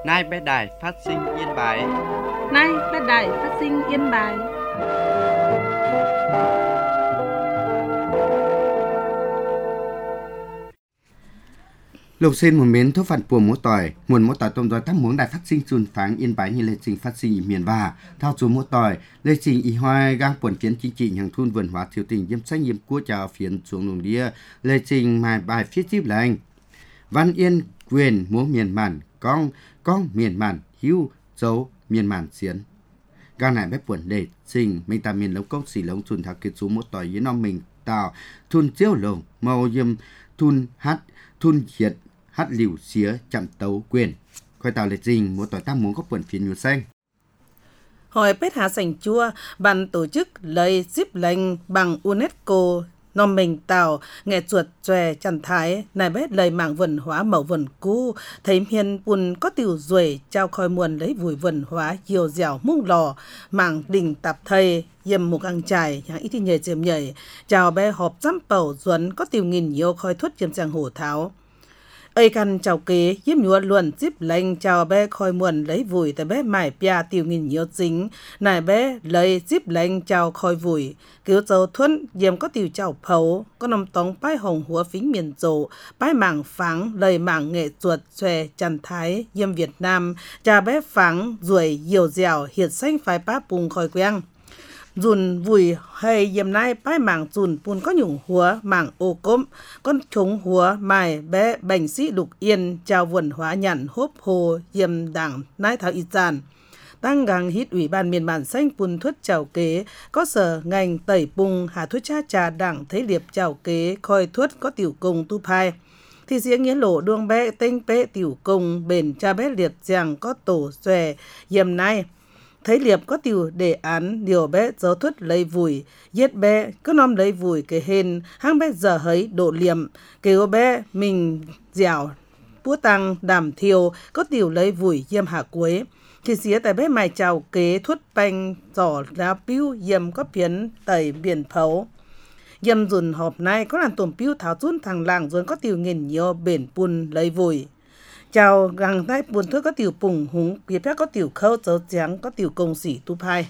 Nay bé đài phát sinh Yên Bái. Nay bé đài phát sinh Yên Bái. Lục xin một miếng thuốc phản của múa tỏi, nguồn múa tỏi tôm rồi thăm muốn đài phát sinh chun pháng Yên Bái như lệ trình phát sinh miền Ba, thao chú múa tỏi, lệ trình y hoài gang quần kiến chính trị hàng thun vườn hóa thiếu tình diêm sách diêm cua chào phiến xuống lùng đĩa, lệ trình mài bài phía tiếp lành. Văn Yên quyền múa miền màn, con miền màn, hữu dấu miền màn xiến. Gang này bếp quần để trình mình ta miền lông cốc xỉ lông chun thảo kết chú múa tỏi với non mình tạo thun chiếu lồng màu diêm thun hát thun hiệt hát liều xía chậm tấu quyền coi tàu lệ trình múa tỏi tam muốn có quần phiến nhiều xanh. Hội Pết Hà Sành Chua ban tổ chức lấy díp lệnh bằng UNESCO nom mình tàu nghệ chuột chòe chăn thái này bết lời mạng vườn hóa mẫu vườn cũ thấy hiền bùn có tiểu duệ trao khoi muôn lấy vùi vườn hóa nhiều dẻo mung lò mạng đình tạp thầy yếm một ăn trải hàng ít thì nhảy chìm nhảy chào bé họp dăm bầu duẩn có tiểu nghìn nhiều khoi thuất chiếm chàng hổ tháo ơi căn chào kế yếm nhúa luận díp lệnh chào bé khoi muôn lấy vùi tại bé mải pia tiểu nghìn nhiều dính này bé lấy díp lệnh chào khoi vùi cứu dấu thuần yếm có tiểu chào phấu có nằm tống bái hồng húa phính miền dỗ bái mảng pháng lời mảng nghệ chuột xòe chăn thái yếm Việt Nam chào bé pháng ruồi nhiều dẻo hiệt xanh phái bá bùng khoi queng dùn vùi hay yếm nay bái mảng dùn bùn có nhủng húa mảng ô cốm con trống húa mài bé bành sĩ lục yên chào vườn hóa nhặn hốp hồ yếm đảng nái thảo y giàn tăng gang hít ủy ban miền bản xanh bùn thuất chào kế có sở ngành tẩy bùng hà thuất cha trà đảng thấy liệp chào kế khoi thuất có tiểu công tu phai thì giếng nghĩa lộ đuông bé tinh bé tiểu công bền cha bé liệp giang có tổ xòe yếm nay thấy liệp có tiểu đề án điều bé dấu thuất lấy vùi giết bé cứ nom lấy vùi cái hên hang bé giờ hấy độ liệm kêu bé mình dẻo búa tăng đàm thiêu có tiểu lấy vùi yếm hạ cuối thì xía tại bé mài chào kế thuất banh giỏ lá piu yếm có phiến tẩy biển phấu yếm dùn họp nay có làm tổm piu tháo run thằng làng rồi có tiểu nghìn nhiều bền bùn lấy vùi chào găng tay buồn thuốc có tiểu bùng húng kia phép có tiểu khâu dấu trắng có tiểu công sĩ tu phai.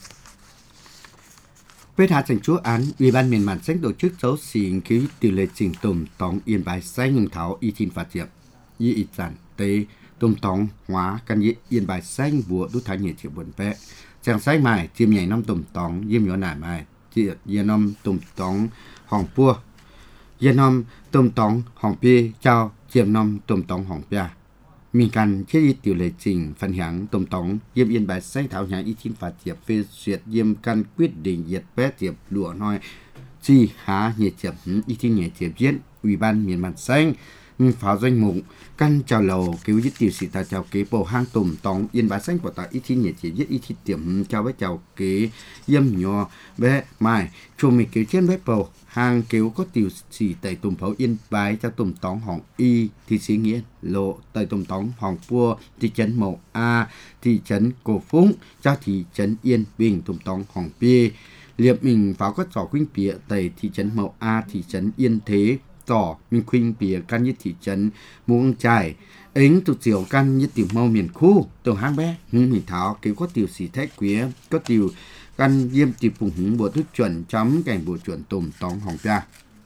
Pết Hà Sành Chúa án Ủy ban miền bản xanh tổ chức dấu xỉn cứu tiểu lệ trình tùm tóng Yên Bái xanh nhưng tháo y thiên phạt diệp y ít giản tế tùm tóng hóa căn y Yên Bái xanh vua đút thái nhiệt triệu buồn vẽ chàng xanh mài chiêm nhảy năm tùm tóng yếm nhỏ nải mài chiệt yên năm tùm tóng hỏng pua yên năm tùm tóng hỏng pi chào chiêm năm tùm tóng hỏng pia mình cần chế ít tiểu lệ trình phân hạng tùm tóng yếm Yên Bái xanh tháo nhà y thiên phạt diệp phê duyệt yếm căn quyết định diệt bé diệp lụa nói chi há nhiệt diệp y thiên nhiệt diệp diễn Ủy ban miền bản xanh pháo danh mục căn chào lầu cứu giết tiểu sĩ ta chào kế bầu hang tùm tóng Yên Bái xanh của ta ít thiên nhiệt chỉ giết ít thiên điểm chào bé chào kế yếm nhỏ bé mai chùa mình cứu trên bé bầu hàng cứu có tiểu sĩ tẩy tùm pháo Yên Bái cho tùm tóng hỏng y thị sĩ nghĩa lộ tẩy tùm tóng hỏng pua thị trấn mậu a thị trấn cổ phúng cho thị trấn Yên Bình tùm tóng hỏng pi liệp mình pháo có trò khuynh bịa tẩy thị trấn mậu a thị trấn Yên Thế tỏ mình khuynh bìa căn nhất thị trấn Muông Trải ấy tụt chiều căn nhất tiểu mâu miền khu tường hang bé mình tháo cứu có tiểu sĩ thái quía có tiểu căn diêm tiểu phùng hứng bộ thức chuẩn chấm cảnh bộ chuẩn tùm tóng hỏng ra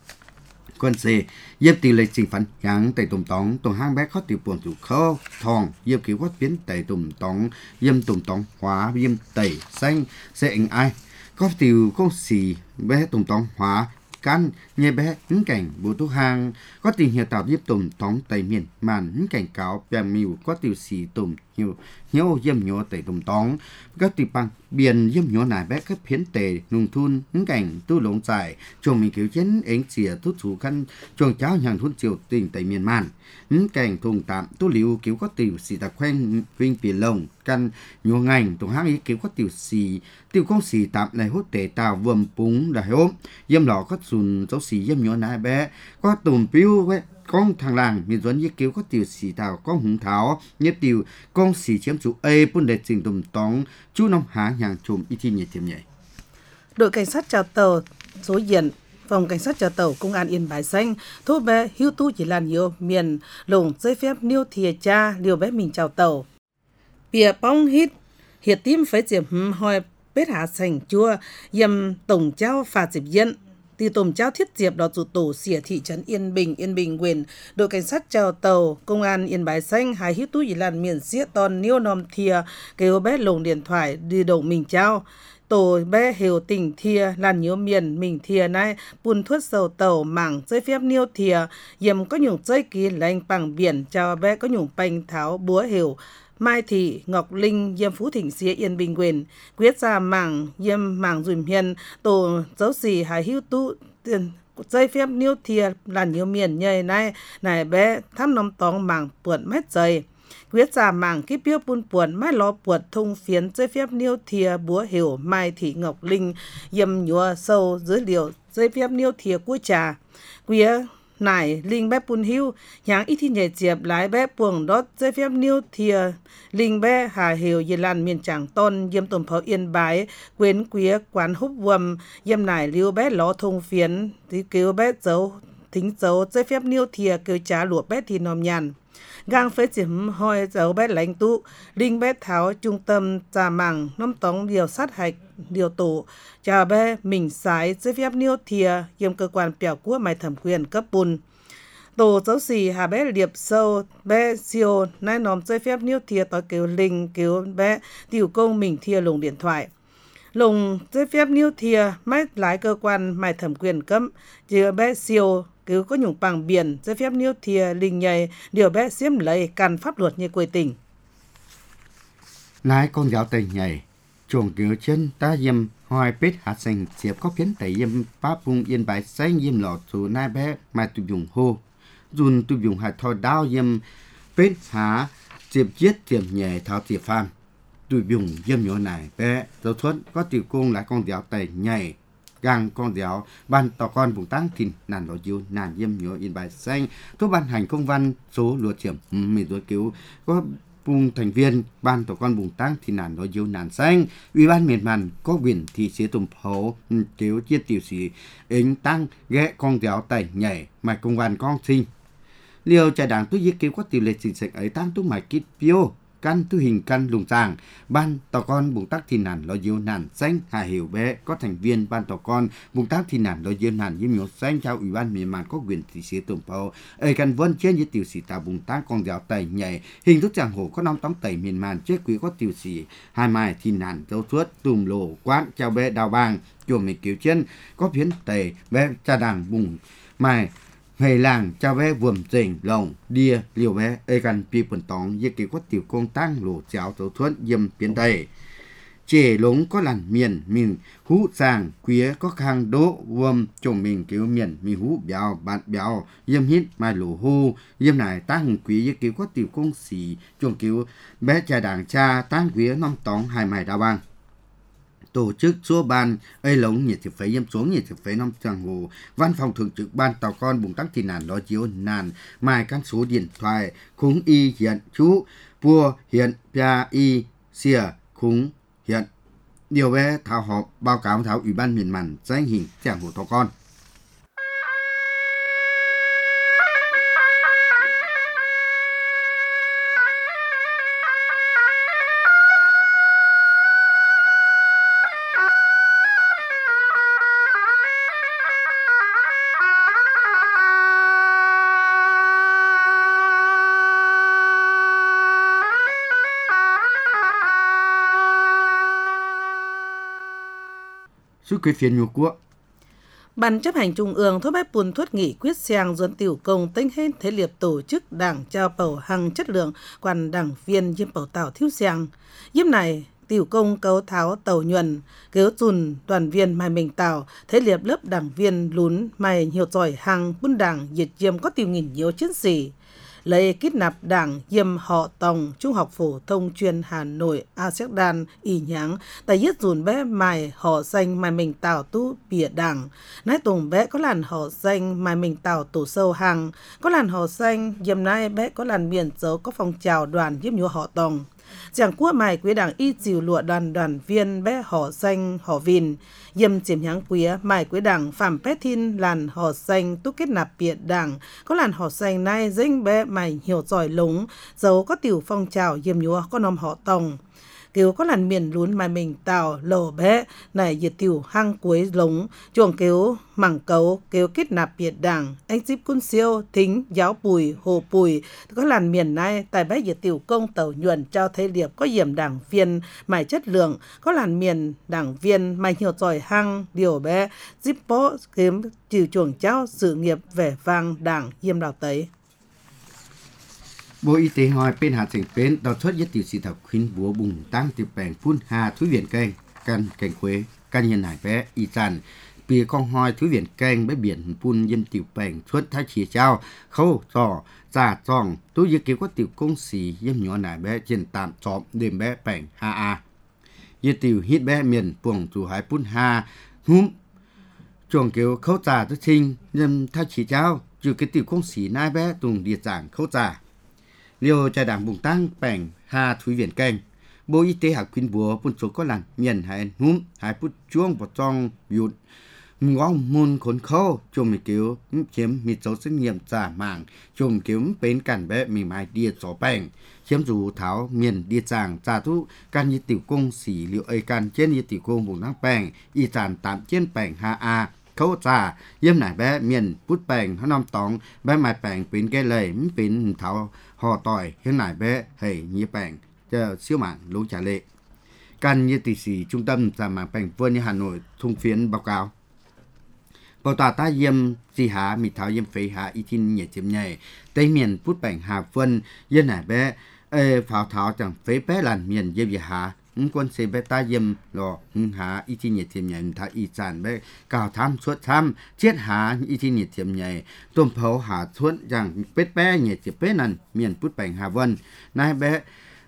quân C diêm tiểu lệ trình phản nhắn tại tùm tóng tường hang bé có tiểu buồn chủ khâu thòng diêm cứu có biến tại tùm tóng diêm tùm tóng hóa diêm tẩy xanh sẽ ảnh ai có tiểu có xì bé tùm tóng hóa căn nhẹ bé những cảnh bộ thuốc hàng có tình hiệu tạo giúp tùm tóng tây miền màn những cảnh cáo bè mìu có tiểu sĩ tùm nhiều nhiều yếm nhỏ tây tùm tóng các tiểu bằng biển yếm nhỏ nải bé các phiến tề nung thun những cảnh tu lống dài chuồng mình cứu chiến ánh xìa thút chủ căn chuồng cháo nhàng thun triều tình tây miền màn những cảnh thùng tạm tu liu cứu có tiểu sĩ đặc khoen vinh biển lồng căn nhỏ ngành tùng hang ý cứu có tiểu sĩ tiểu công sĩ tạm này hút tề tàu vườm búng đại ốm yếm lọ có dùn dấu sĩ yếm nhỏ nải bé có tùm piu với con thằng làng miền duẩn như cứu có tiểu sĩ tàu con hùng tháo như tiểu con sĩ chiếm chủ a bún để trình tùm tóng chú nông há nhàng chùm y thi nhiệt tiệm nhảy đội cảnh sát chào tàu số diện phòng cảnh sát chào tàu công an Yên Bái xanh thu bé hưu tu chỉ là nhiều miền lồng giấy phép niêu thìa cha liều bé mình chào tàu bìa bóng hít hiệt tim phải diệp hỏi bết hạ sành chua yêm tổng trao phà diệp yên thì tổng trao thiết diệp đó chủ tổ xỉa thị trấn Yên Bình quyền đội cảnh sát chào tàu công an Yên Bái Xanh hai hít túi làn miền xiết ton niêu nòm thìa kêu bé lồng điện thoại đi đầu mình trao tổ bé hiểu tình thìa làn nhiễu miền mình thìa này bùn thuốc sầu tàu mảng dây phép niêu thìa yếm có nhung dây kỳ lành bằng biển chào bé có nhung banh tháo búa hiểu Mai Thị Ngọc Linh yêm Phú Thịnh xía Yên Bình quyền quyết ra mảng yêm mảng dùm hiền tổ dấu xì hải hữu tu tiền dây phép niêu thìa làn nhiễu miền nhầy này bé thăm nông tóng mảng puột mét dày quyết ra mảng kíp biếu bún puột mái ló puột thông phiến dây phép niêu thìa búa hiểu Mai Thị Ngọc Linh yêm nhúa sâu dưới liệu dây phép niêu thìa của trà quyết nải linh bé bún hưu nháng ít thì nhảy diệp lái bé buồng đót dây phép niêu thìa linh bé hà hiểu yên lan miền tràng tôn yêm tổn pháo Yên Bái quyến quía quán húp vầm yêm nải liêu bé ló thông phiến thì kêu bé dấu thính dấu dây phép niêu thìa kêu trả lụa bé thì nòm nhàn gang phế chiếm hoi dấu bé lãnh tụ linh bé tháo trung tâm trà mảng nông tống điều sát hạch điều tổ chào bé mình sái dây phép niêu thìa yêm cơ quan biểu của mai thẩm quyền cấp bùn tổ dấu xì hà bé liệp sâu bé siêu nai nòm dây phép niêu thìa tỏi kêu linh kêu bé tiểu công mình thìa lồng điện thoại lồng dây phép niêu thìa máy lái cơ quan mai thẩm quyền cấm chứa bé siêu cứ có nhung bằng biển dây phép niêu thìa linh nhầy điều bé xiêm lấy can pháp luật như quê tỉnh nái con giáo tây nhảy chuồng kiểu chân ta yêm hoài bết hạ sành diệp có phiến tẩy yêm bá vùng Yên Bái Xanh yêm lọ số nai bé mai tụi dùng hô dùn tụi dùng hạt thoi đao yêm bết hạ diệp giết diệp nhẹ tháo diệp pham tụi dùng yêm nhỏ này bé dấu thuất có tiểu cung lại con giáo tây nhảy gang con giáo ban tỏ con vùng tăng thìn nàn đó dư nàn yêm nhỏ Yên Bái Xanh tôi ban hành công văn số lúa chiểm mình đối cứu có vùng thành viên ban tổ con vùng tăng thì nàn nói dấu nàn xanh ủy ban miền màn có quyền thì sẽ tùm phổ kéo chiết tiểu sĩ ứng tăng ghé con giáo tẩy nhảy mà công văn con sinh liều trại đảng tôi giết kêu có tỷ lệ chính sách ấy tăng tôi mãi kít piêu căn tư hình căn lùng tràng ban tổ con vùng tắc thì nàn nói dấu nàn xanh hà hiểu bé có thành viên ban tổ con vùng tắc thì nàn nói dấu nàn với miếu xanh trao ủy ban miền màn có quyền thì sẽ tùm phổ ấy căn vân trên với tiểu sĩ tạo vùng tăng con giáo tẩy nhảy hình thức chàng hồ có năm tóm tẩy miền màn chế quý có tiểu sĩ hai mai thì nàn dấu suốt tùm lồ quán trao bé đào bàng chuồng mình kiểu chân có phiến tẩy bé cha đảng vùng mai hề làng cha bé vườm rình lồng đia liều bé ê căn pi quần tóng với kiểu có tiểu công tăng lồ cháo dấu thuẫn yêm phiến tẩy chè lống có làn miền mình hú sàng quía có khang đỗ vườm chồng mình kiểu miền mình hú béo bạn béo yêm hít mai lồ hô yêm này tăng quý với kiểu có tiểu công xì chồng kiểu bé cha đảng cha tăng quý năm tóng hai mày đào bang tổ chức số ban ấy lống nhiệt thực phế yêm xuống nhiệt thực phế năm tràng hồ văn phòng thường trực ban tàu con bùng tắc thì nàn đó chiếu nàn mai căn số điện thoại khúng y hiện chú vua hiện pia y xìa khúng hiện điều bé thảo họp báo cáo thảo ủy ban miền màn danh hình tràng hồ tàu con suốt cái phiên nhu quốc Ban chấp hành Trung ương thốt bách bùn thuất nghị quyết sang dẫn tiểu công tính hết thế liệp tổ chức đảng trao bầu hằng chất lượng quan đảng viên yêm bầu tàu thiếu sang. Yêm này tiểu công cấu tháo tàu nhuần, kéo dùn đoàn viên mai mình tàu, thế liệp lớp đảng viên lún mai nhiều giỏi hằng bún đảng diệt yêm có tiêu nghìn nhiều chiến sĩ. Lấy kết nạp đảng yêm họ tòng Trung học phổ thông chuyên Hà Nội Asean y nháng tại yết dùn bé mài họ danh mai mình tàu tu bìa đảng nái tùng bé có làn họ danh mai mình tàu tổ sâu hàng có làn họ danh yêm nai bé có làn miền dấu có phong trào đoàn yêm nhúa họ tòng Chẳng quốc mài quý đảng y chịu lụa đoàn viên bé họ xanh họ vìn, dâm chiếm nháng quý mài quý đảng phạm bé thiên làn họ xanh tu kết nạp biệt đảng, có làn họ xanh này dinh bé mài hiểu giỏi lúng, dấu có tiểu phong trào dâm nhúa có nòm họ tòng. Kiều có làn miền lún mà mình tạo lổ bé này diệt tiểu hang cuối lống chuồng kiều mảng cấu kiều kết nạp biệt đảng anh díp cun siêu thính giáo bùi hồ bùi có làn miền này tại bé diệt tiểu công tàu nhuận trao thế liệp có điểm đảng viên mài chất lượng có làn miền đảng viên mài nhiều giỏi hang điều bé díp bó kiếm trừ chuồng trao sự nghiệp vẻ vang đảng diêm đào tấy. Bộ Y tế hỏi bên Hà Thành bên đào xuất nhất tiểu sĩ thập khuyến búa bùng tăng tiểu bèn phun hà thúy viện kênh căn cảnh quế căn nhân hải bé y sản bìa con hoi thúy viện kênh bé biển phun dân tiểu bèn xuất thái chỉ trao khâu trò giả tròn tôi dự kiến có tiểu công sĩ dân nhỏ nải bé trên tạm trọm đêm bé bèn hà a dự tiểu hít bé miền buồng chủ hải phun hà húm chuồng kiểu khâu giả tôi sinh dân thái chỉ trao dự cái tiểu công sĩ nai bé tùng địa giảng khâu giả liều trại đảng bùng tăng bèn hà thúy viện kênh Bộ Y tế hạ khuyến búa phun số có làn miền hải núm hải phút chuông và trong yụt ngóng môn khốn khô chùm mì cứu chiếm mì dấu xét nghiệm giả mạng chùm cứu bến cản bé mì mai địa gió bèn chiếm dù tháo miền địa giảng giả thu can như tiểu công xỉ liệu ấy can trên như tiểu công bùng tăng bèn y sản tạm trên bèn hà a khâu giả yếm nải bé miền bút bèn hắn năm tóng bé mai bèn bến cái lầy bến tháo họ tỏi hiến nải bé hầy như bèn cho siêu mạng lũ trả lệ can như tỷ sĩ trung tâm giả mạng bèn vươn như Hà Nội thông phiến báo cáo bảo tòa ta yếm gì há mì tháo yếm phế há y tin nhẹ chiếm nhảy tây miền bút bèn Hà Vân yếm nải bé pháo tháo chẳng phế bé làn miền yếm gì há quân xe bé ta yếm lò há y tin nhẹ chiếm nhảy thá y sản bé cào tham suốt tham chết há y tin nhẹ chiếm nhảy tôm pháo há suốt chẳng bết bé nhẹ chiếm bé nằn miền bút bèn Hà Vân nai bé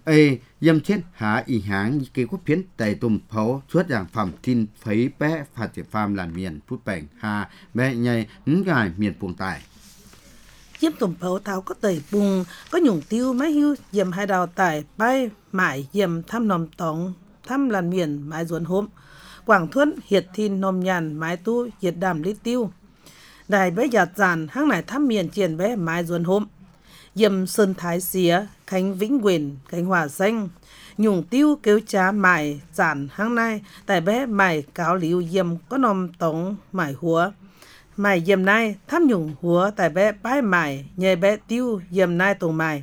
yếm chết há y háng kêu có phiến tại tôm pháo suốt dạng phẩm tin phấy bé phạt tiệp phàm làn miền bút bèn Hà bé nhảy ngài miền buồng tài Diêm tùm phấu tháo có tẩy bùng, có nhung tiêu máy hưu, diệm hai đào tải, bay, mải, diệm thăm nòm tóng, thăm làn miền, mái ruồn hôm. Quảng thuẫn, hiệt thìn nòm nhàn, mái tu, hiệt đàm lý tiêu. Đài bé giạt giàn, hang nải thăm miền triển bé, mái ruồn hôm. Diệm sơn thái xía, khánh vĩnh quyền, khánh hòa xanh. Nhung tiêu kêu trá mải, giản hang nai, tại bé mải cáo liu diệm có nòm tóng, mải húa. Mày dầm nai thăm nhung húa tại bé bái mày nhờ bé tiêu dầm nai tùng mày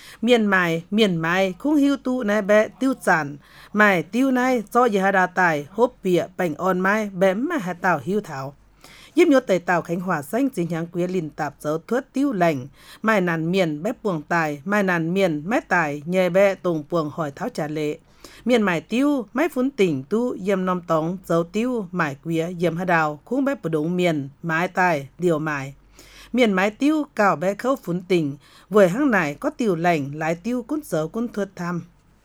miền mày khung hiu tu nai bé tiêu sản mày tiêu nai do giờ đà tài hốp bịa bành on mai bém mà hà tàu hiu thảo giúp nhốt tẩy tàu Khánh Hòa xanh chính nhang quý linh tạp dấu thuất tiêu lành mày nàn miền bé buồng tài mày nàn miền mé tài nhờ bé tùng buồng hỏi tháo trả lệ miền mải tiêu máy phun tỉnh tu yếm nom tóng dấu tiêu mải quía yếm hà đào khung bé bờ đống miền mái tài điều mải miền mái tiêu cào bé khâu phun tỉnh vừa hang này có tiêu lành lái tiêu cún dấu cún thuật tham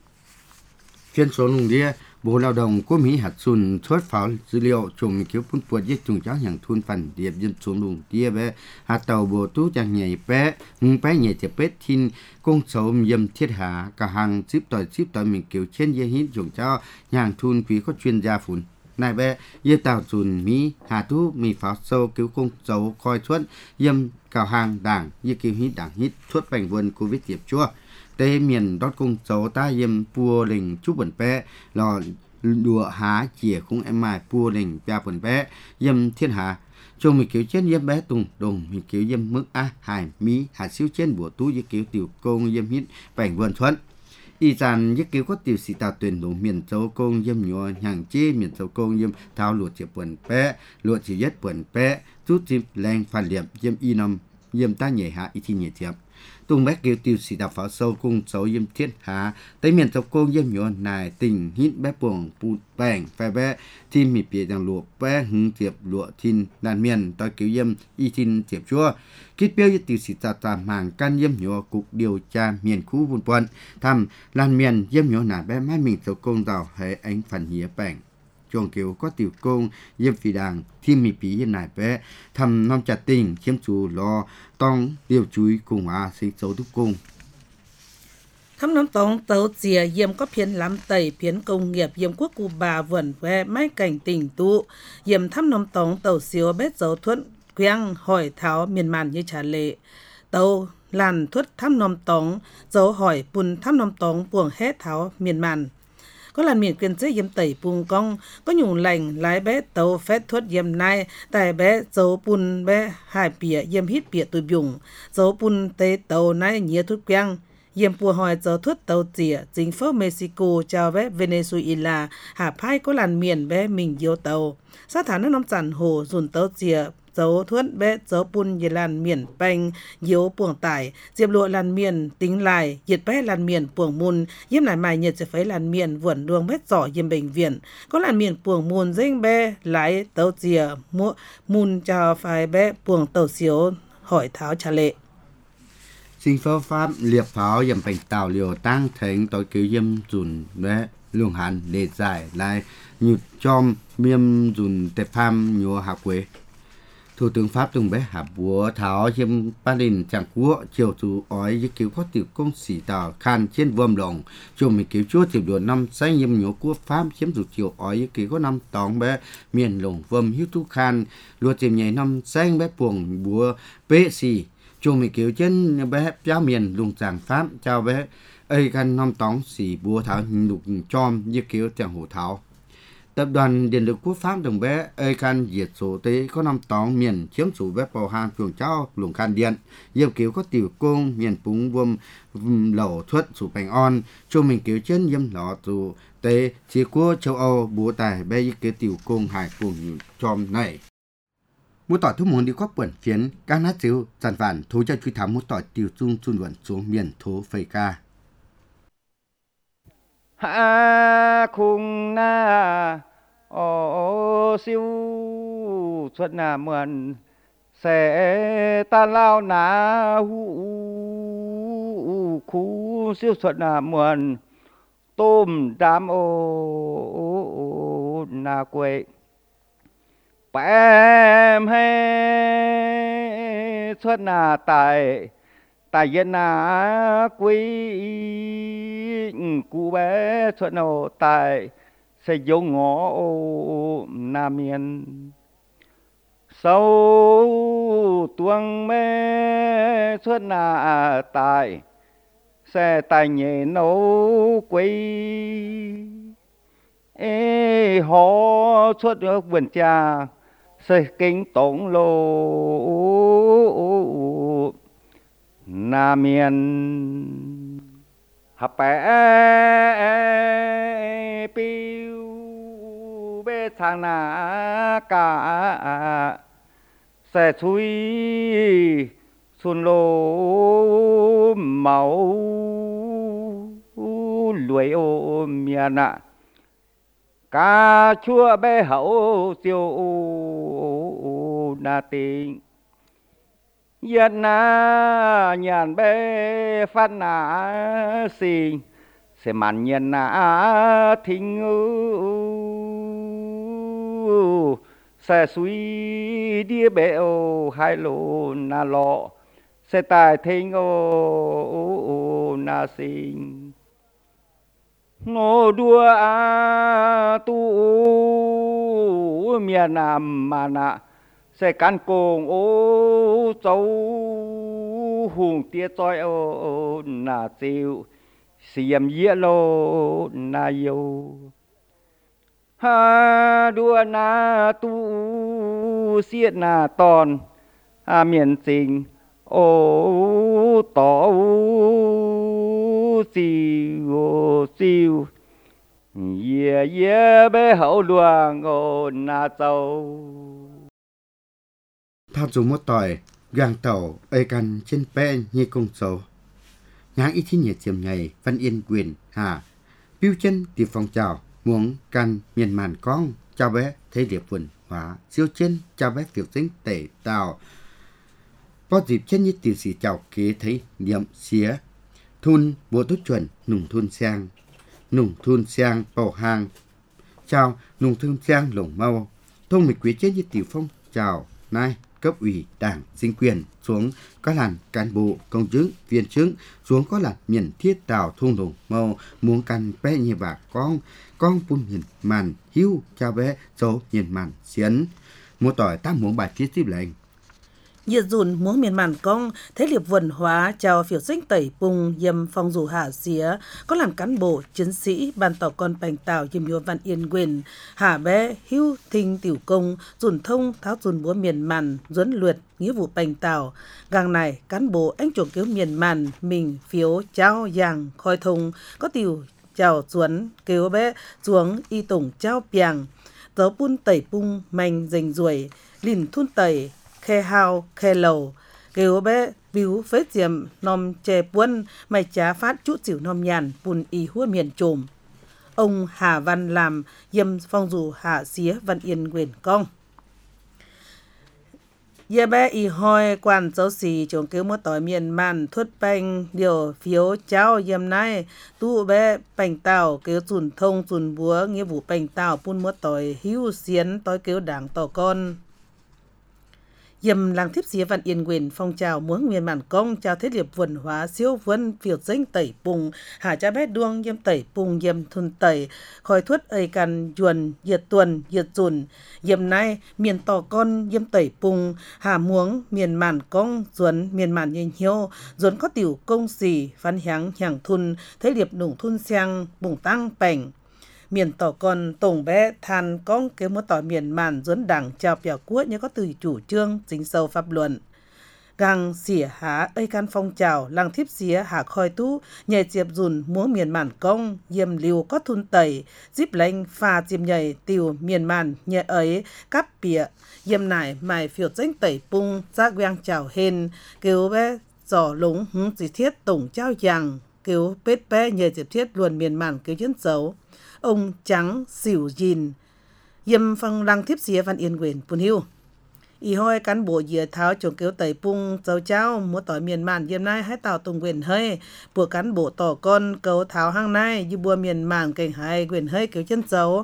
chuyên số lùng đĩa Bộ Lao động của Mỹ hạt xuân xuất pháo dữ liệu chủng kiểu phun puột giết trùng cháu hàng thun phần điệp dân xuống lùng đĩa bé hạt tàu bộ tú chẳng nhảy bé bé nhảy chập bé thiên công số yếm thiết hạ cả hàng ship tỏi mình kiểu trên dây hít trùng cháu hàng thun quý có chuyên gia phun này bé yếm tàu xuân Mỹ hạt tú mì pháo sâu kiểu công số coi xuất yếm cào hàng đảng như kiểu hít đảng hít xuất bành vườn Covid tiệp chua tây miền đốt cung số ta yếm pua lình chúc bẩn bé lò đùa há chìa khung em mai pua lình cha bẩn bé yếm thiên hạ chung mình kiểu trên yếm bé tùng đồng mình kiểu yếm mức a hải mỹ hạt siêu trên bùa tú với kiểu tiểu công yếm hít bảnh vườn thuận y dàn với kiểu có tiểu sĩ tạo tuyển đồng miền châu công yếm nhỏ hàng chi miền châu công yếm thao lụa chìa bẩn bé lụa chỉ yết bẩn bé chút chim leng phản liệm yếm y nằm yếm ta nhảy hạ y thi nhảy thiệp tung bé kêu tiêu sĩ đạp pháo sâu cung xấu yếm thiết há tới miền châu công yếm nhỏ nài tình hít bé buồng bụt bèng phè bé thiên mì bìa đằng lụa bé hứng tiệp lụa thiên đàn miền tao kêu yếm y thiên tiệp chua kết biểu tiêu sĩ tạm hàng can yếm nhỏ cục điều tra miền khu buôn quận thăm làn miền yếm nhỏ nài bé mai mình châu công tàu hệ ánh phần hía bèng chuồng kiểu có tiểu công yếm phi đàng thiên mì bì yên nải bé thầm non chặt tình chiếm chủ lo tông điều chuối cùng hòa sinh dấu đúc cung Thăm nông tống tấu chìa yếm có phiến lắm tẩy phiến công nghiệp yếm quốc cụ bà vườn ve mái cảnh tỉnh tụ yếm thăm nông tống tàu xíu bết dấu thuận quyang hỏi tháo miền màn như trả lệ tàu làn thuất thăm nông tống dấu hỏi bùn thăm nông tống buồng hết tháo miền màn có làn miền quyền chế yếm tẩy bùn cong có nhung lành lái bé tàu phép thuất yếm nai tại bé dấu bùn bé hai bìa yếm hít bìa tùy bùng dấu bùn tế tàu nai nhía thuất quyang yếm bùa hỏi dấu thuất tàu chìa chính phố Mexico chào bé Venezuela hạ phai có làn miền bé mình yêu tàu sát thả nước nông sản hồ dùn tàu chìa dấu thuất bé dấu bùn như làn miền banh yếu buồng tải diệp lụa làn miền tính lại diệt bé làn miền buồng mùn yếm lại mài nhiệt sẽ phải làn miền vườn đường bét giỏ yếm bệnh viện có làn miền buồng mùn dinh bé lái tàu chìa mua mùn chào phải bé buồng tàu xíu hỏi tháo trả lệ Chính phủ Pháp liệp pháo yếm bệnh tạo liều tăng thành tội cứu yếm dùn bé luồng hàn để giải lại nhụt chom miêm dùn tệp pham nhua hạ quế. Thủ tướng Pháp từng bé hạ búa tháo yếm ba đình chẳng quốc chiều chủ ói với cứu có tiểu công sĩ tàu khan trên vườn đồng chung mình cứu chúa tiểu đuổi năm say yếm nhua quốc Pháp chiếm chủ chiều ói với cứu có năm tóng bé miền lồng vườn hiếu tu khan lùa tìm nhảy năm xanh bé buồng búa bế xì chung mình cứu trên bé giáo miền lùng giảng Pháp chào bé ơi căn năm tóng xì búa tháo lục chom với cứu chẳng hổ tháo. Tập đoàn Điện lực Quốc Pháp đồng bé ơi căn diệt số tế có năm tóng miền chiếm chủ bé bầu hàng chuồng trao lùng khan điện yêu cứu có tiểu công miền búng vôm lẩu thuất chủ bánh on chung mình cứu trên yếm lọ chủ tế chỉ của châu Âu búa tài bé với cứu tiểu công hải cùng chom này. Một tỏi thu muốn đi có bẩn phiến các nát chiếu sản phản thú cho truy thám một tỏi tiêu chung chun vận xuống miền thố phây ca. Hạ khung na ô siêu xuất na mượn sẽ ta lao na hú khu siêu xuất na mượn tôm đám ô na quê em hay xuất na tại tại dân na quý cụ bé xuất nô tại sẽ dùng ngõ nam miền sâu tuông mê xuất na tại sẽ tại nhẹ nấu quý họ xuất vườn trà sẽ kinh tổng lô nam miền hấp bé piu bê thang na cả sẽ suy xuân lô màu lưỡi ô miền ạ cá chua bé hậu tiêu na tình dân na nhàn bé phát na xinh sẽ mặn nhân na thinh sẽ suy đi bé ô hai lô na lọ sẽ tài thinh ô na xinh ngô đua tu miền nam mà nạ sẽ can cồn ô châu hùng tia choi ô na tiêu xiêm yết lô na yêu ha đua na tu xiết na tòn miền trình ô tỏ siêu yeah bé hậu luang ô na châu Thao dùng một tỏi gang tàu ơi căn trên pe như công sầu nháng ít nhiệt chiêm ngày văn yên quyền hà biêu chân tìm phong trào muốn căn miền màn con chào bé thấy điệp vườn hóa siêu chân chào bé phiêu tính tể tàu có dịp chân như tiểu sĩ chào kế thấy niệm xía thun bộ tốt chuẩn nùng thun sang bầu hàng chào nùng thun sang lồng mau thông mịch quý chân như tiểu phong chào nay cấp ủy đảng chính quyền xuống các làn cán bộ công chức viên chức xuống có là miền thiết tàu thung đồng màu muốn căn bé như bà con bún miền màn hiu cha bé dấu miền màn xiến mua tỏi ta muốn bài thiết tiếp lệnh nhiệt dùn muốn miền màn công thế liệp văn hóa chào phiểu sinh tẩy bùng yêm phong dù hạ xía có làm cán bộ chiến sĩ ban tỏ con bành tàu yêm nhua văn yên quyền hạ bé hưu thinh tiểu công dùn thông tháo dùn búa miền màn duấn luyện nghĩa vụ bành tàu gang này cán bộ anh chuồng cứu miền màn mình phiếu trao giàng khoi thông có tiểu chào duấn cứu bé xuống y tổng trao piang tớ bun tẩy bung manh dành ruồi lìn thun tẩy khe hao khe lầu kêu bé biếu phết diệm nom chè buôn mày chá phát chút xỉu nom nhàn bùn y hua miền trồm ông Hà Văn làm yêm phong dù hạ xía văn yên quyền công ye bé y hoi quan dấu xì chồng kêu mất tỏi miền màn thuất banh điều phiếu cháu yêm nay tu bé bành tàu kêu dùn thông dùn búa nghĩa vụ bành tàu bún mất tỏi hữu xiến tối kêu đảng tỏ con yêm làng thiếp xía văn yên quyền phong trào muốn miền màn công chào thế liệp văn hóa siêu vân phiểu danh tẩy bùng hà cha bé đuông yêm tẩy bùng yêm thun tẩy khói thuất ây can yuan diệt tuần diệt dùn yêm nay miền tỏ con yêm tẩy bùng hà muống miền màn công duấn miền màn nhìn hiếu duấn có tiểu công xì phán háng hàng thun thế liệp nùng thun xiang bùng tăng bảnh miền tỏ con tổng bé than con kêu một tỏi miền màn duấn đảng chào bèo quốc như có từ chủ trương dính sâu pháp luận gang xỉa há ây can phong trào làng thiếp xía hạ khoi tú nhảy diệp dùn múa miền màn công yêm liều có thun tẩy díp lanh pha diêm nhảy tiều miền màn nhẹ ấy cắp bịa yêm nải mài phiểu danh tẩy bung giác quang chào hên kêu bé giỏ lúng hứng dì thiết tổng trao giàng kêu bết bé nhảy diệp thiết luồn miền màn kêu chân xấu ông trắng xỉu dìn yêm phong lăng thiếp xía văn yên quyền bùn hiu y hoi cán bộ dìa tháo chồng kêu tẩy bung dấu cháu múa tỏi miền màn yêm nay hãy tạo tùng quyền hơi bùa cán bộ tỏ con cầu tháo hang nay như bùa miền màn cảnh hai quyền hơi kêu chân dấu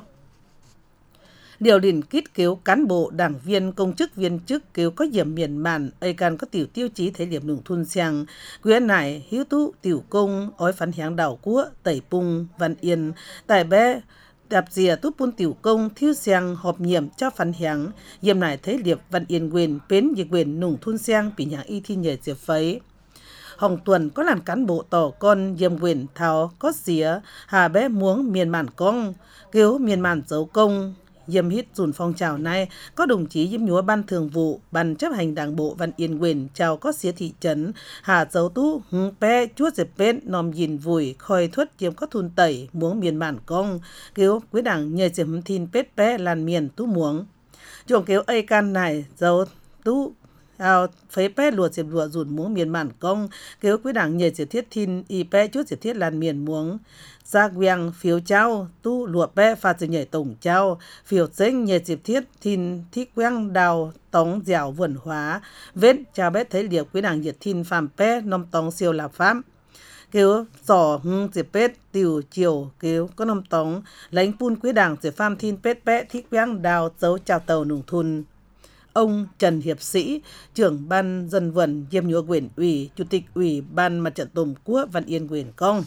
điều đình kít kêu cán bộ đảng viên công chức viên chức kêu có điểm miền màn ấy can có tiểu tiêu chí thể điểm nùng thun xiang quyến nải hiếu tú tiểu công ói phán háng đảo cúa tẩy bung văn yên tại bé đạp dìa tú bun tiểu công thiếu xiang họp nhiệm cho phán háng yêm nải thế liệp văn yên quyền bến dịch quyền nùng thun xiang bị nhà y thi nhờ diệp phấy Hồng Tuần có làm cán bộ tỏ con yêm quyền tháo có xía hà bé muống miền màn công kêu miền màn dấu công yêm hít dùn phong trào này có đồng chí yêm nhúa ban thường vụ ban chấp hành đảng bộ văn yên quyền chào có xía thị trấn hà dấu tú hung pe chuốt dẹp bên nòm nhìn vùi khoi thuất yêm có thun tẩy muống miền màn công kêu quý đảng nhờ diệm thìn pết pe làn miền tú muống chuồng kêu ây can này dấu tú phế pe lùa diệp lùa dùn muống miền màn công kêu quý đảng nhờ diệp thiết thìn y pe chuốt diệp thiết làn miền muống giác quang phiếu trao tu lụa bé pha từ nhảy tổng trao phiếu danh nhảy dịp thiết thìn thích quang đào tống dẻo vườn hóa vết chào bé thấy liệp quý đảng nhiệt thìn phàm bé nom tống siêu là pháp kêu giỏ hung dịp bết tiểu chiều kêu có nom tống lãnh pun quý đảng dịp phàm thìn bết bé thích quang đào dấu chào tàu nùng thun ông Trần Hiệp Sĩ, trưởng ban dân vận yêm nhúa quyền ủy, chủ tịch ủy ban mặt trận Tổ quốc Văn Yên quyền công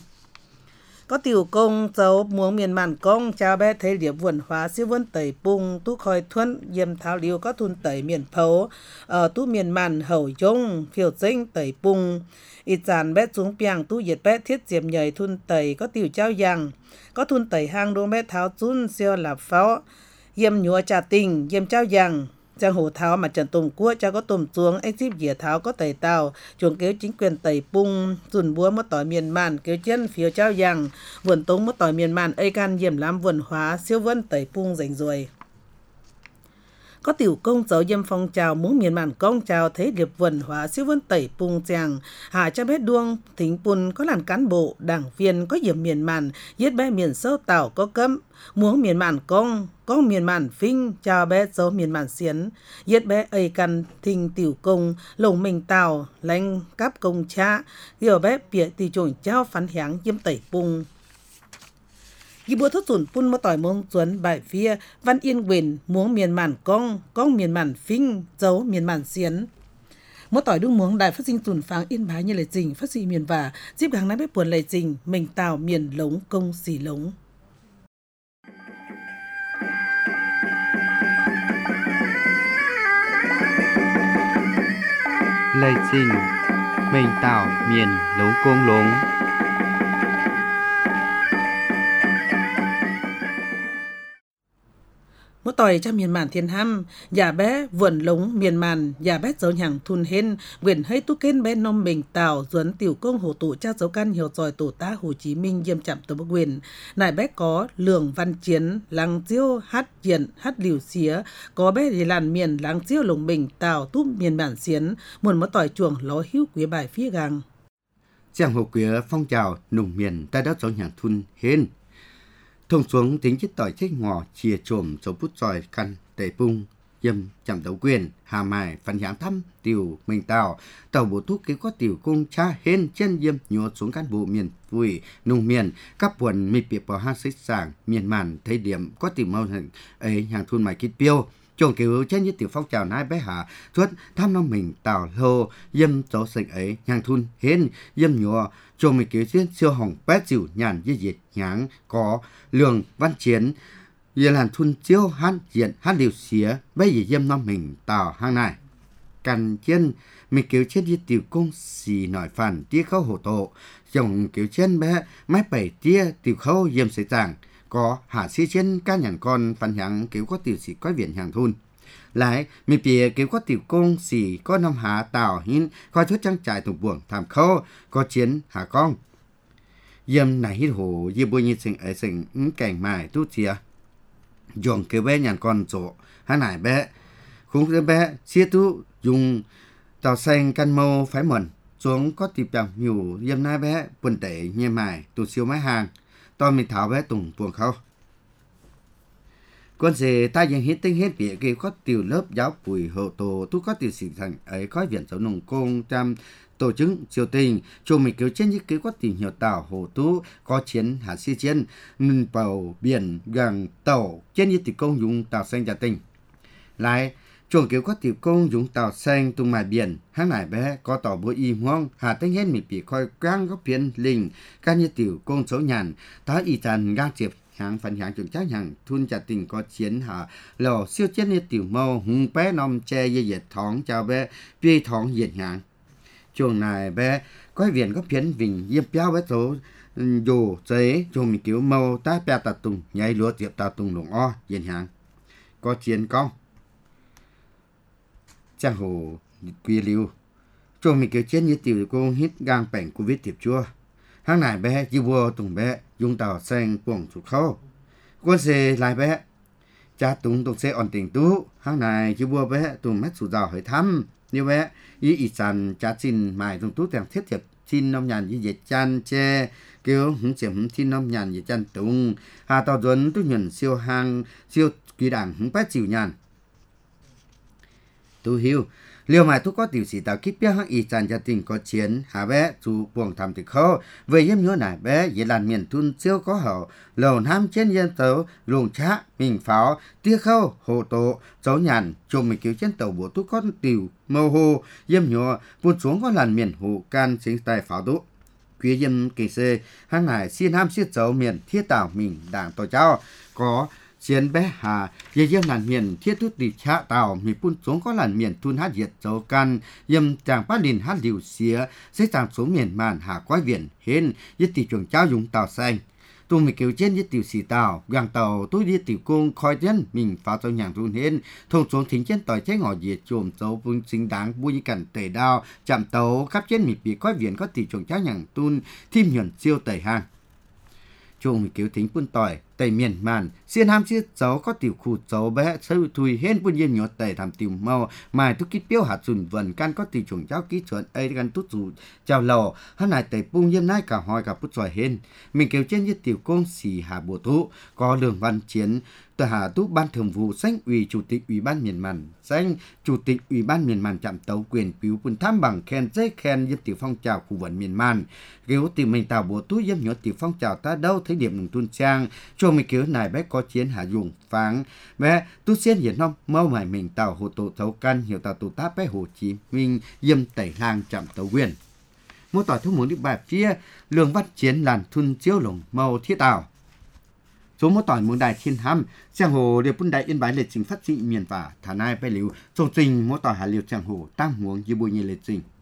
có tiểu công dấu muống miền màn công chào bé thấy liệp văn hóa siêu vân tẩy bung tú khoi thuân yêm tháo liêu có thun tẩy miền phấu tú miền màn hậu dông phiểu danh tẩy bung ít dàn bé xuống piang tú diệt bé thiết diệm nhảy thun tẩy có tiểu trao giang có thun tẩy hang đuông bé tháo chun siêu là pháo yêm nhúa trà tình yêm trao giang Giang hồ tháo mặt trận Tổ quốc cha có tùm xuống anh xíp dìa tháo có tẩy tàu chuồng kêu chính quyền tẩy bung dùn búa mất tỏi miền màn kêu chân phiếu trao giang vườn tống mất tỏi miền màn ây can yểm lắm vườn hóa siêu vân tẩy bung rành ruồi có tiểu công dấu yêm phong trào muốn miền màn công trào thế điệp vườn hóa siêu vân tẩy bung giang hà cha bé đuông thính pun có làm cán bộ đảng viên có yểm miền màn yết bé miền sâu tảo có cấm muốn miền màn công có miền màn phinh chào bé dấu miền màn xiến yết bé ây căn thình tiểu công lồng mình tàu lanh cáp công cha điều bé bịa tì trồn trao phán háng yêm tẩy bung Ghi bùa thốt sủn phun một tỏi mông chuẩn bài phía văn yên quyền muống miền màn cong miền màn phinh dấu miền màn xiến. Một tỏi đung muống đài phát sinh sủn pháng yên bái như lời trình phát sinh miền và díp gắng nái bếp buồn lời trình mình tào miền lống công xì lống. Lời trình mình tạo miền lống công lống. Một tỏi trong miền màn thiên ham, nhà bé vườn lống miền màn, nhà bé dấu nhàng thun hên, quyền hay tu kên bé nông mình tào, duẩn tiểu công hồ tụ cha dấu căn hiểu giỏi tổ ta Hồ Chí Minh diêm chạm tổ bức quyền. Nại bé có lường văn chiến, làng diêu hát diện, hát liều xía, có bé thì làn miền làng diêu lồng mình tào túp miền bản xiến, muôn một tỏi chuồng ló hữu quý bài phía gang. Giang hồ quế phong trào nùng miền ta đã dấu nhàng thun hên. Thông xuống tính chiếc tỏi chết ngò chia trồm dấu bút tròi căn tề bung dâm chạm đấu quyền hà mài phần hạng thăm tiểu mình tàu tàu bộ thuốc kế có tiểu công cha hên trên dâm nhột xuống cán bộ miền vui nung miền các quần mi biệt bỏ hai xích sàng miền màn thấy điểm có tiểu màu hình ấy hàng thun mày kít piêu chồng kiểu trên như tiểu phong trào nai bé hạ thuất tham nó mình tàu lô dâm chỗ sạch ấy hàng thun hên dâm nhọ chồng mình kiểu xuyên siêu hồng bé chịu nhàn như diệt nháng có lường văn chiến giờ làn thun chiếu hát diện hát liều xía bây giờ dâm nó mình tàu hang này cằn chân mình kiểu trên như tiểu công xì nổi phản tia khâu hổ tổ chồng kiểu trên bé máy bảy tia tiểu khâu dâm sấy tàng có hạ sĩ trên cá nhàn con phản hạng kiểu có tiểu sĩ có viện hàng thun lại mình bìa kiểu có tiểu công xì có năm hạ tàu hin coi thuốc trang trại tụng buồng tham khâu có chiến hạ con dâm này hít hồ dư bôi như sinh ở sinh cảnh mài tu chia dùng kiểu bé nhàn con chỗ hắn này bé cũng cái bé xia tu dùng tàu xanh căn mâu phái mẩn xuống có tiệp đằng nhiều dâm nai bé quần tể nhẹ mài tu siêu máy hàng to mình tháo bé tùng buồng khâu con gì taยังhít tinh hết việc kia có tiểu lớp giáo bùi hậu tổ tu có tiểu sĩ thành ấy có viện giáo nông công trăm tổ chức triều tình cho mình kiểu trên như kiểu có tìm hiểu tàu hồ tú có chiến hạ sĩ chiến bầu biển gần tàu trên như tiểu công dùng tàu xanh gia tình lại chuồng kiểu có tiểu công dùng tàu xanh tung mài biển hàng này bé có tàu bơi y hoang hạ tinh hết mình bị coi quang có biển linh các như tiểu công số nhàn ta y tràn ngang chiệp hàng phần hàng chuẩn chắc hàng thun trả tình có chiến hạ lò siêu chiến như tiểu mâu hung bé nom che dây dệt thóng chào bé pi thóng diệt hàng chuồng này bé có viện có phiến vinh yếm béo bé số dù giấy chuồng mình kiểu mâu ta bè tạt tùng nhảy lúa tiệp tạt tùng lồng o diệt hàng có chiến công giang hồ quy lưu chuồng mình kiểu chiến như tiểu công hít gang bảnh covid tiệp chua hàng này bé chỉ vua tùng bé dùng tàu xanh buồng sụt khâu quân xe lại bé cha tùng xe ổn tình tú hàng này chỉ vua bé tùng mét sụt rào hỏi thăm như bé ý ít sàn cha xin mài tùng tú tiền thiết thiệp xin năm nhàn như dệt chan che kêu hứng chiếm xin năm nhàn như chan tùng hà tàu duẩn tu nhuận siêu hàng siêu quý đảng hứng bát chịu nhàn tu hiu liều mài tu có tiểu sĩ tạo kíp bé hăng ít sàn gia tình có chiến hà bé chủ buồng thầm thì khó về yếm nhớ này bé dễ làn miền thun siêu có hậu lầu nam trên dân tàu luồng chá mình pháo tia khâu hồ tổ cháu nhàn chôm mình cứu trên tàu bộ tu có tiểu màu hồ yếm nhớ buồn xuống có làn miền hồ can sinh tài pháo tu quý yếm kỳ xê hăng này xin ham siết cháu miền thiết tạo mình đảng tổ cháu có chiến bé hà dây yếm làn miền thiết tút đi chạ tàu mình phun xuống có làn miền thun hát diệt dấu can yếm chàng phát đình hát liều xía sẽ chàng xuống miền màn hà quái viện hên yết tỷ chuồng trao dùng tàu xanh tu mình kêu trên yết tiểu xì tàu gang tàu tôi đi tiểu cung khói chân mình phá cho nhàng run hên thông xuống thính trên tỏi trái ngỏ diệt chồm dấu vương xinh đáng vui cảnh tẩy đao chạm tàu khắp trên mình bị quái viện có tỷ chuồng trao nhàng tun thêm nhuận siêu tẩy hàng chuồng mình kêu thính phun tỏi tại miền màn xiên ham chia cháu có tiểu khu cháu bé sâu thui hên buôn yên nhỏ tẩy tham tiểu màu mài tu kít biểu hạt sùn vần can có tiểu trùng cháu kỹ chuẩn ấy gan tút dù chào lò hắn này tẩy bung yên nai cả hỏi cả bút giỏi hên mình kêu trên như tiểu công xì hà bùa thú có đường văn chiến tờ hà tú ban thường vụ danh ủy chủ tịch ủy ban miền màn danh chủ tịch ủy ban miền màn chạm tấu quyền phiếu quân tham bằng khen giấy khen dân tiểu phong trào khu vực miền màn kêu tìm mình tạo bùa tú dân nhỏ tiểu phong trào ta đâu thấy điểm nông tuân trang cho mình kêu này bé có chiến hạ dùng pháng bé tu xuyên hiện năm mau mải mình tạo hồ tổ thấu căn hiểu tạo tổ tác bé Hồ Chí Minh dâm tẩy lang chạm tấu quyền mô tỏi thu muốn đi bài chia lường văn chiến làn thun chiếu lồng màu thiết ảo số mô tỏi muốn đài thiên hăm giang hồ đều bún đại yên bái lịch trình phát trị miền và thả nai bay liu châu trình mô tỏi hà liều giang hồ tăng huống như bùi nhị lịch trình